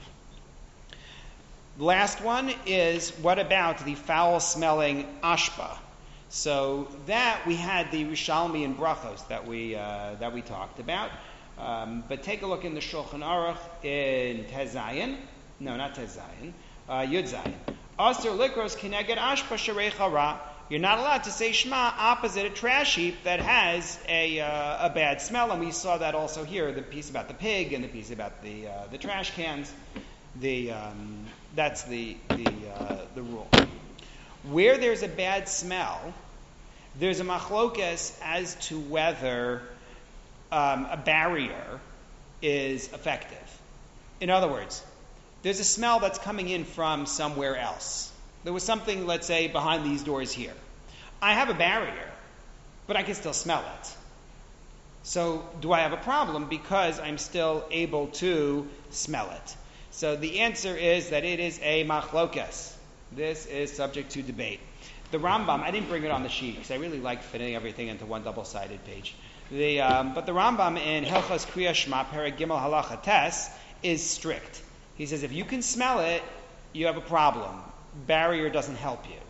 Last one is, what about the foul-smelling ashpa? So that we had the Rishalmi and Brachos that we uh, that we talked about. Um, but take a look in the Shulchan Aruch in Tezayin. No, not Tezayin. Uh, Yud Zayin. Asur likros kineged ashpa sharei chara. You're not allowed to say Shema opposite a trash heap that has a uh, a bad smell, and we saw that also here. The piece about the pig and the piece about the uh, the trash cans. The um, that's the the uh, the rule. Where there's a bad smell, there's a machlokes as to whether um, a barrier is effective. In other words, there's a smell that's coming in from somewhere else. There was something, let's say, behind these doors here. I have a barrier, but I can still smell it. So do I have a problem because I'm still able to smell it? So the answer is that it is a machlokes. This is subject to debate. The Rambam, I didn't bring it on the sheet because I really like fitting everything into one double-sided page. The, um, but the Rambam in Hilchos Kriya Shema, Perek Gimel Halacha Tes, is strict. He says if you can smell it, you have a problem. Barrier doesn't help you.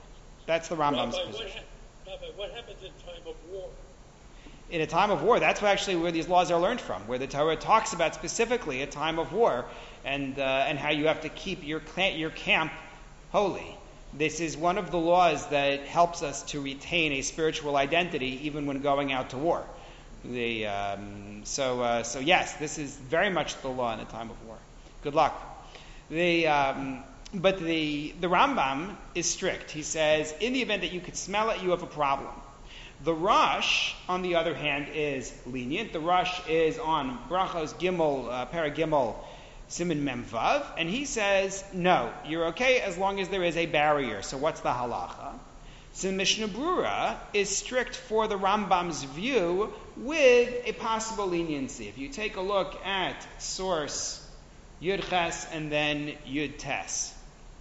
That's the Rambam's Rabbi, what, position. hap- Rabbi, what happens in time of war? In a time of war, that's actually where these laws are learned from, where the Torah talks about specifically a time of war and uh, and how you have to keep your cl- your camp holy. This is one of the laws that helps us to retain a spiritual identity even when going out to war. The, um, so uh, so yes, this is very much the law in a time of war. Good luck. The um, but the the Rambam is strict. He says in the event that you could smell it, you have a problem. The Rosh, on the other hand, is lenient. The Rosh is on Brachos Gimel, uh, Para Gimel, Siman Mem Vav, and he says, no, you're okay as long as there is a barrier. So what's the halacha? So Mishnah Brura is strict for the Rambam's view with a possible leniency. If you take a look at source Yud Ches and then Yud Tes,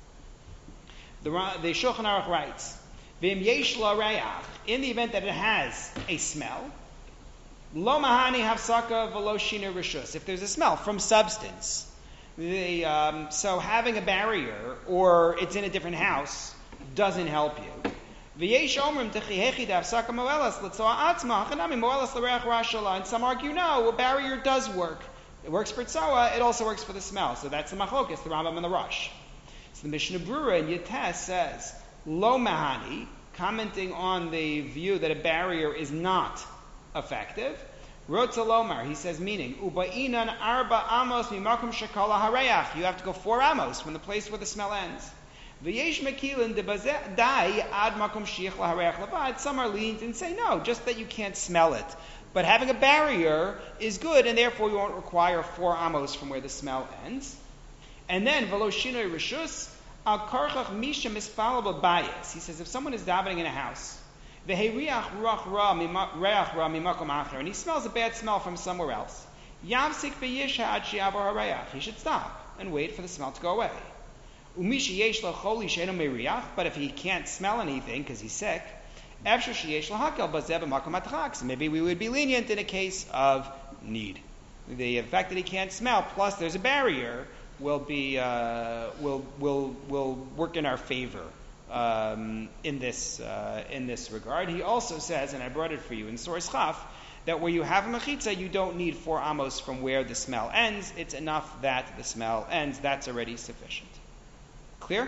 the, the Shulchan Aruch writes, V'im yesh la reach, in the event that it has a smell, lo mahani hafsaka v'lo shina rishus. If there's a smell from substance, the, um, so having a barrier or it's in a different house doesn't help you. V'yesh omrim techihechi hafsaka moelas l'tzoa atzma chanami moelas l'reach rashala. And some argue no, a barrier does work. It works for tzoa. It also works for the smell. So that's the machlokas, the Rambam and the Rosh. So the Mishnah Brura in Yates says, Lo Mahani, commenting on the view that a barrier is not effective. Rotza Lomar, he says, meaning, Ubainan arba amos mimakum shekala hareach. You have to go four amos from the place where the smell ends. V'yesh mekilin debazeh dai ad makum shiach lahareach levad. Some are lenient and say, no, just that you can't smell it. But having a barrier is good, and therefore you won't require four amos from where the smell ends. And then, v'lo shinoi rishus, Al karchach misha mispalable bias. He says if someone is davening in a house, v'heiriach ruach ra reach ra mimakom acher, and he smells a bad smell from somewhere else, yavsik b'yisha ad shi'avar hareach. He should stop and wait for the smell to go away. Umisha yesh lo choli she'eno meiriach, but if he can't smell anything because he's sick, efshar sheyesh lo hakel bazeh b'makom atchak. So maybe we would be lenient in a case of need. The fact that he can't smell, plus there's a barrier, will be uh, will will will work in our favor um, in this uh, in this regard. He also says, and I brought it for you in Source Chaf, that where you have a mechitza, you don't need four amos from where the smell ends. It's enough that the smell ends. That's already sufficient. Clear?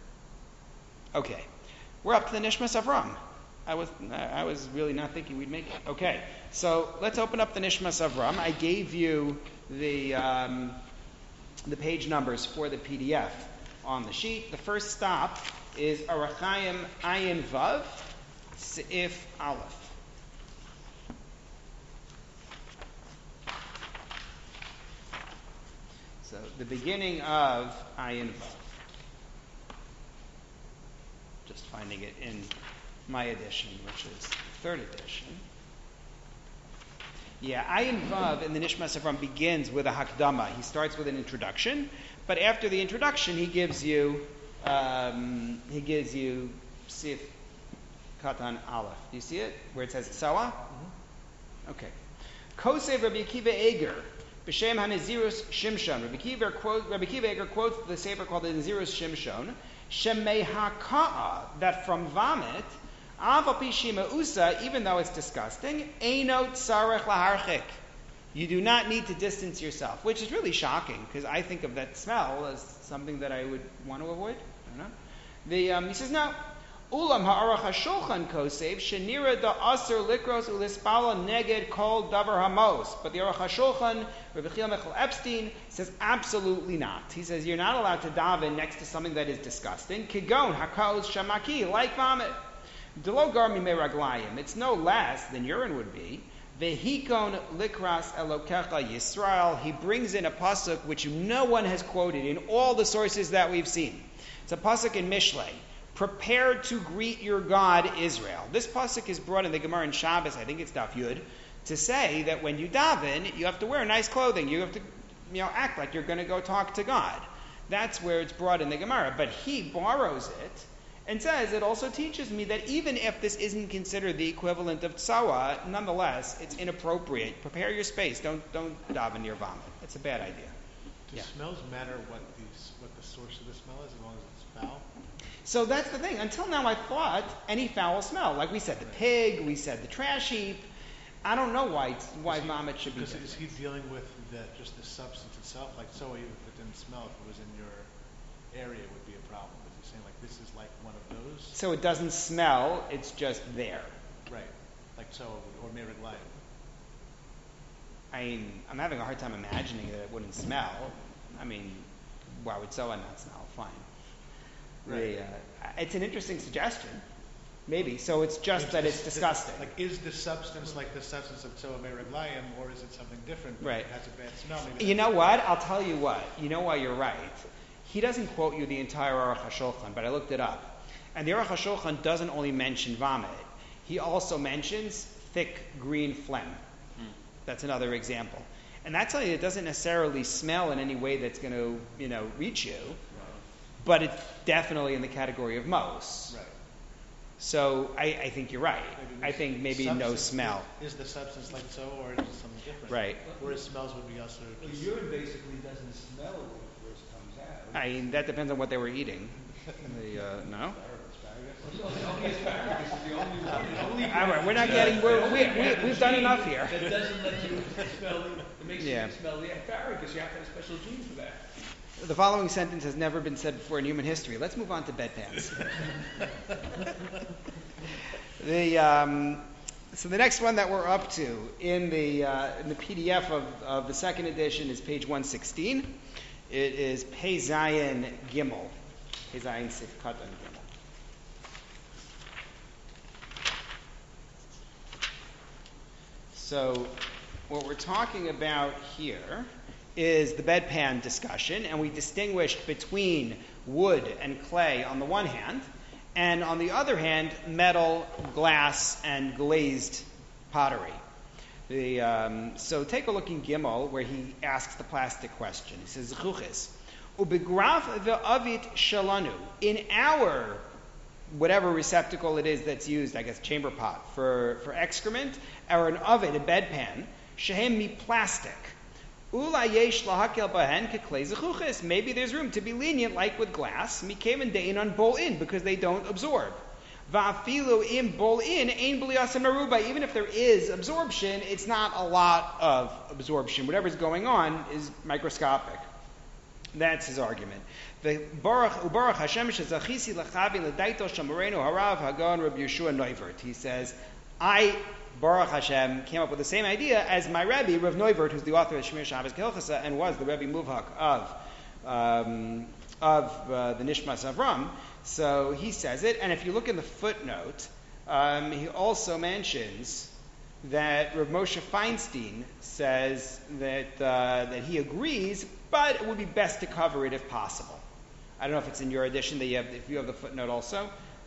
Okay, we're up to the Nishmas Avram. I was I was really not thinking we'd make it. Okay, so let's open up the Nishmas Avram. I gave you the. Um, the page numbers for the P D F on the sheet. The first stop is Arachayim Ayin Vav Seif Aleph. So the beginning of Ayin Vav. Just finding it in my edition, which is the third edition. Yeah, Ayin Vav in the Nishmas Avram begins with a Hakdama. He starts with an introduction, but after the introduction, he gives you um, he gives you Sif Katan Aleph. Do you see it where it says Sawa? Mm-hmm. Okay. Kosev Rabbi Akiva Eger B'Shem HaNazirus Shimshon. Rabbi Akiva quote, Rabbi Akiva Eger quotes the sefer called the Nazirus Shimshon. Shemei Haka'a, that from vomit. Even though it's disgusting, Einot Sarech Laharchik. You do not need to distance yourself, which is really shocking because I think of that smell as something that I would want to avoid. I don't know. The, um, he says, no. Ulam ha'aruch hashulchan kosev shenira da aser likros ulispala neged kol davar hamos. But the aruch hashulchan, Rabbi Chil Michal Epstein, says absolutely not. He says you're not allowed to daven next to something that is disgusting. Kigon hakaos shamaki, like vomit. It's no less than urine would be. Vehikon likras elokecha Yisrael. He brings in a pasuk which no one has quoted in all the sources that we've seen. It's a pasuk in Mishlei. Prepare to greet your God, Israel. This pasuk is brought in the Gemara in Shabbos, I think it's Daf Yud, to say that when you daven, you have to wear nice clothing. You have to, you know, act like you're going to go talk to God. That's where it's brought in the Gemara. But he borrows it and says it also teaches me that even if this isn't considered the equivalent of tsawa, nonetheless, it's inappropriate. Prepare your space. Don't don't daven near vomit. It's a bad idea. Do Yeah. smells matter what the what the source of the smell is, as long as it's foul? So that's the thing. Until now, I thought any foul smell, like we said, the pig, we said the trash heap. I don't know why why Is he- vomit should be Because different. is he dealing with the, just the substance itself? Like, so even if it didn't smell, if it was in your area, it would be a problem. Is he saying, like, this is like one of those? So it doesn't smell, it's just there. Right. Like, so, or meriglayim. I mean, I'm having a hard time imagining that it wouldn't smell. I mean, why would soa not smell? Fine. Right. The, uh, it's an interesting suggestion. Maybe. So it's just Is that this- it's disgusting. Like, is the substance like the substance of soa meriglayim, or is it something different? but Right. It has a bad smell. Maybe You that's- know what? I'll tell you what. You know why you're right. He doesn't quote you the entire Aruch HaShulchan, but I looked it up. And the Aruch HaShulchan doesn't only mention vomit. He also mentions thick green phlegm. That's another example. And that's telling you it doesn't necessarily smell in any way that's going to, you know, reach you. But it's definitely in the category of mos. Right. So I, I think you're right. Maybe I this think maybe no substance smell. Is the substance like so, or is it something different? Right. Whereas smells would be also. The urine basically doesn't smell when it first comes out. I mean, that depends on what they were eating. The, uh, no? Well, only asparagus is the only one. The only All right, we're not getting, we're, we, we, we've done enough here. That doesn't let you smell, it makes Yeah. you smell the asparagus. You have to have a special gene for that. The following sentence has never been said before in human history. Let's move on to bedpans. the, um, so the next one that we're up to in the, uh, in the P D F of, of the second edition is page one sixteen. It is Pei Zayin Gimel. Pei Zayin Sif Katan Gimel. So what we're talking about here is the bedpan discussion, and we distinguished between wood and clay on the one hand, and on the other hand, metal, glass, and glazed pottery. The, um, so take a look in Gimel, where he asks the plastic question. He says, "Zuchuches, ubegraf ve'avit shalanu." In our whatever receptacle it is that's used, I guess chamber pot for, for excrement, or an oven, a bedpan, shehem mi plastic. Ula yesh lahakel bahen keklei zechuches. Maybe there's room to be lenient, like with glass. Mikeven dein on bowl in, because they don't absorb. Va'afilu im bowl in ein b'liasem meruba. Even if there is absorption, it's not a lot of absorption. Whatever's going on is microscopic. That's his argument. The Baruch Ubaruch Hashem shezachisi lachavi l'daito shamarenu harav hagon Rabbi Yeshua Neuvert. He says, I, Baruch Hashem, came up with the same idea as my Rebbe, Rav Neuvert, who's the author of Shmir Shabbos Kehilchasa and was the Rebbe Muvhak of um, of uh, the Nishmas Avram. So he says it, and if you look in the footnote, um, he also mentions that Rav Moshe Feinstein says that uh, that he agrees, but it would be best to cover it if possible. I don't know if it's in your edition that you have, if you have the footnote also,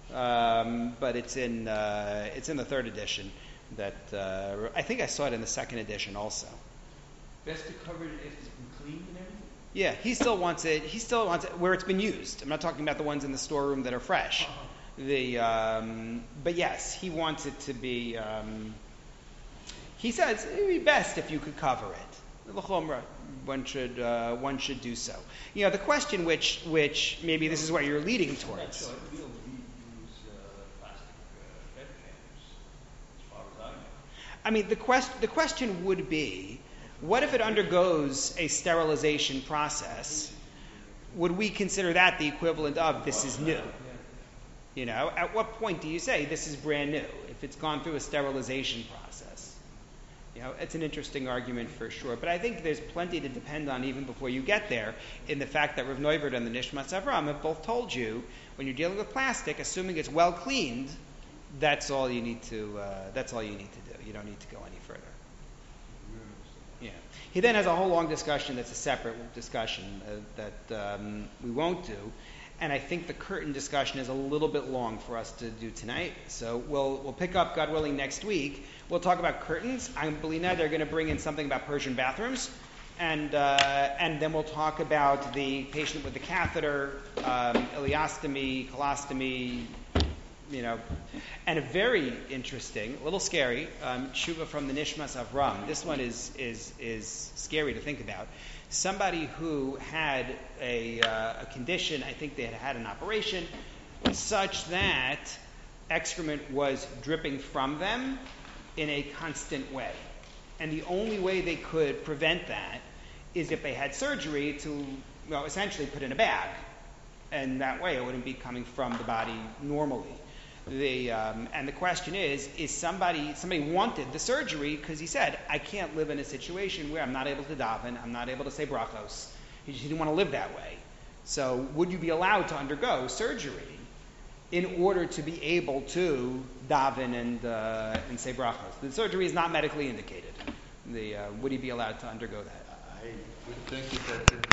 um, but it's in uh, it's in the third edition. That uh, I think I saw it in the second edition also. Best to cover it if it's been cleaned and everything? Yeah, he still wants it. He still wants it where it's been used. I'm not talking about the ones in the storeroom that are fresh. Uh-huh. The um, but yes, he wants it to be. Um, he says it would be best if you could cover it. L'chomra, one should uh, one should do so. You know, the question which which maybe this is what you're leading towards. So we don't use uh, plastic uh, bed pans, as far as I know. I mean, the quest the question would be, what if it undergoes a sterilization process? Would we consider that the equivalent of this is new? You know, at what point do you say this is brand new if it's gone through a sterilization process? You know, it's an interesting argument for sure, but I think there's plenty to depend on even before you get there in the fact that Rav Neuvert and the Nishmas Avram have both told you when you're dealing with plastic, assuming it's well cleaned, that's all you need to uh, that's all you need to do. You don't need to go any further. Yeah. He then has a whole long discussion that's a separate discussion uh, that um, we won't do. And I think the curtain discussion is a little bit long for us to do tonight. So we'll we'll pick up, God willing, next week. We'll talk about curtains. I believe now they're going to bring in something about Persian bathrooms. And uh, and then we'll talk about the patient with the catheter, um, ileostomy, colostomy, you know. And a very interesting, a little scary, um, tshuva from the Nishmas Avram. This one is is is scary to think about. Somebody who had a, uh, a condition, I think they had had an operation, such that excrement was dripping from them in a constant way. And the only way they could prevent that is if they had surgery to, well, essentially put in a bag. And that way it wouldn't be coming from the body normally. The, um, and the question is, is somebody, somebody wanted the surgery because he said, I can't live in a situation where I'm not able to daven, I'm not able to say brachos. He just didn't want to live that way. So would you be allowed to undergo surgery in order to be able to daven and, uh, and say brachos? The surgery is not medically indicated. The, uh, would he be allowed to undergo that? I would think that that's in